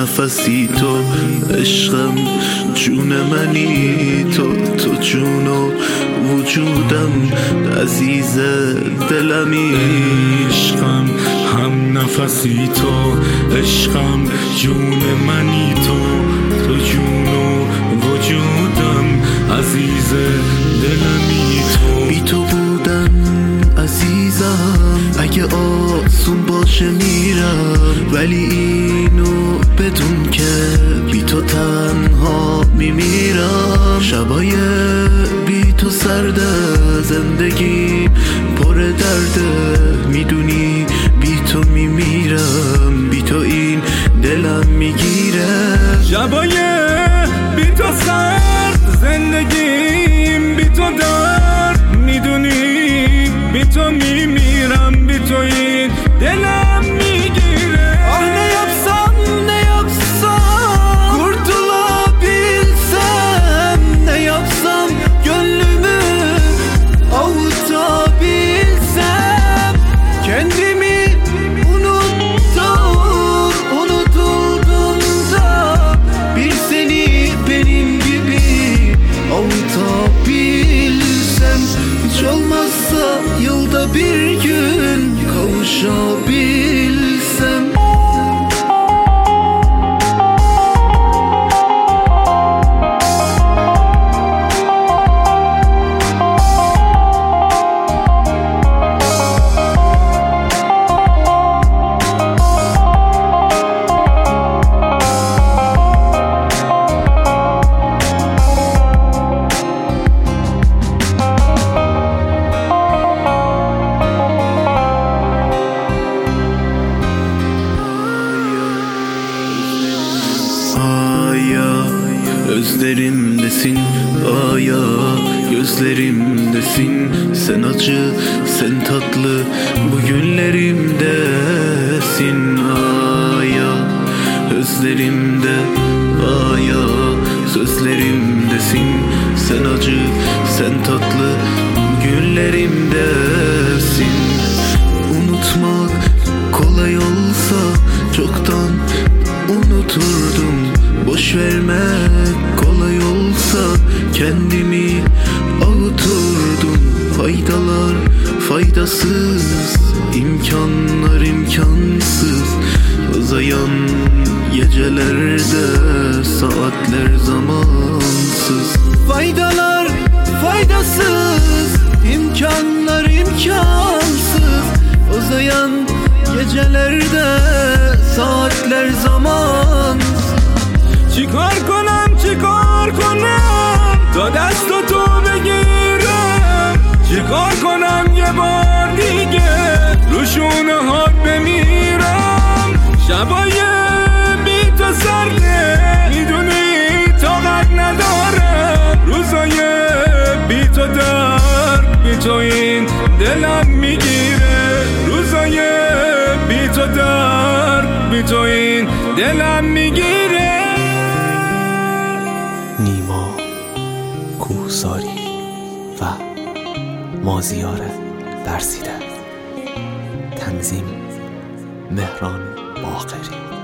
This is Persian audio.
نفسی تو، عشقم جون منی تو جون و وجودم عزیز دلمی. عشقم هم نفسی تو، عشقم جون منی تو جون و وجودم عزیز دلمی. بی تو بودن عزیزم اگه آسون باشه میرم، ولی اینو بدون که بی تو تنها میمیرم. شبای بی تو سرده، زندگی پر درده، میدونی بی تو میمیرم، بی تو این دلم میگیره. شبای بی تو سرد، زندگیم بی تو درد، میدونی بی تو میمیرم، بی تو این دلم میگیره. Ah ne yapsam kurtulabilsem, ne yapsam gönlümü avutabilsem. Kendimi unutuldum da bir seni benim gibi avutabilsem. Hiç olmazsa yılda bir gün kavuşabilsem. Aya özlerimdesin, aya gözlerimdesin. Sen acı, sen tatlı, bu günlerimdesin. Aya özlerimde, aya sözlerimdesin. Sen acı, sen tatlı, günlerimdesin. Unutmak kolay olsa çoktan unuturdum. Boş vermek kolay olsa kendimi avuturdum. Faydalar faydasız, imkanlar imkansız. Uzayan gecelerde saatler zamansız. Faydalar faydasız, imkanlar imkansız. Uzayan gecelerde saatler zamansız. چیکار کنم تا دست تو بگیرم؟ چیکار کنم یه بار دیگه رو شونه هات بمیرم؟ شبای بی تو سرده، میدونی طاقت ندارم. روزای بی تو درد، بی تو این دلم میگیره. روزای بی تو درد، بی تو این دلم میگیره. نیما کوهساری و مازیار درسیده. تنظیم مهران باقری.